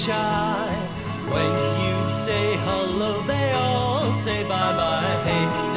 shy. When you say hello, they all say bye bye. Hey,